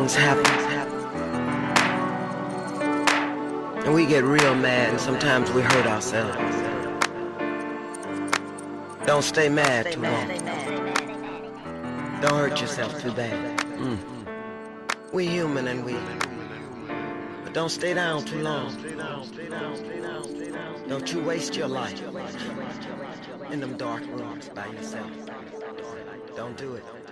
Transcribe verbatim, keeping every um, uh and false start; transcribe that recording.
things happen, and we get real mad, and sometimes we hurt ourselves. Don't stay mad too long. Don't hurt yourself too bad. Mm. We human and we, but don't stay down too long. Don't you waste your life in them dark rooms by yourself. Don't do it.